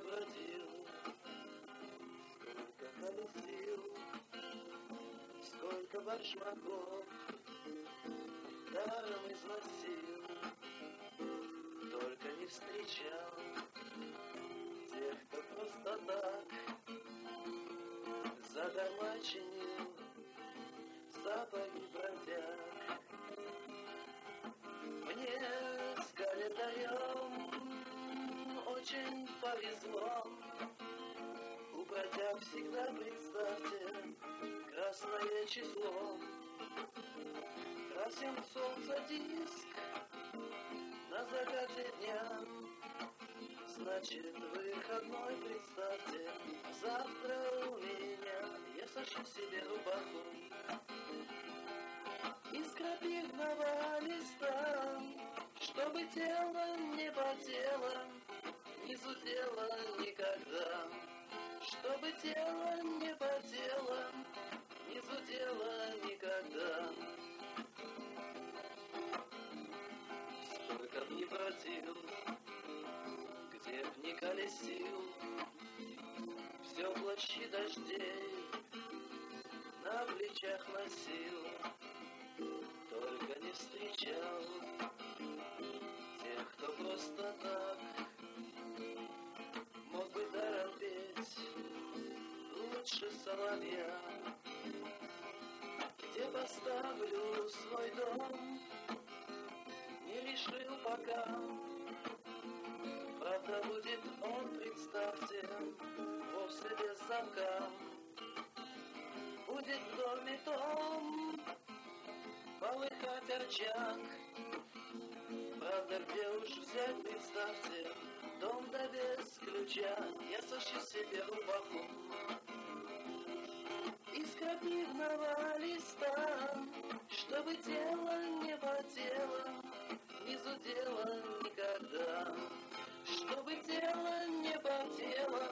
бродил, сколько колесил, сколько башмаков даром износил, только не встречал тех, кто просто так задарма чинил сапоги бродяг. Мне с календарем очень повезло, у бродяг всегда, представьте, красное число. Красим солнце диск на закате дня, значит выходной, представьте, завтра у меня. Я сошью себе рубаху из крапивного листа, чтобы тело не потело, не зудело никогда. Чтобы тело не потело, не зудело никогда. Сколько б ни бродил, где б ни колесил, все плащи дождей на плечах носил, только не встречал тех, кто просто так мог бы даром петь лучше соловья. Где поставлю свой дом, не решил пока. Правда, будет он, представьте, вовсе без замка. Будет в доме том полыхать очаг. Правда, где уж взять, представьте, дом да без ключа. Я сошью себе рубаху из крапивного листа, чтобы тело не потело, не зудело никогда. Чтобы тело не потело,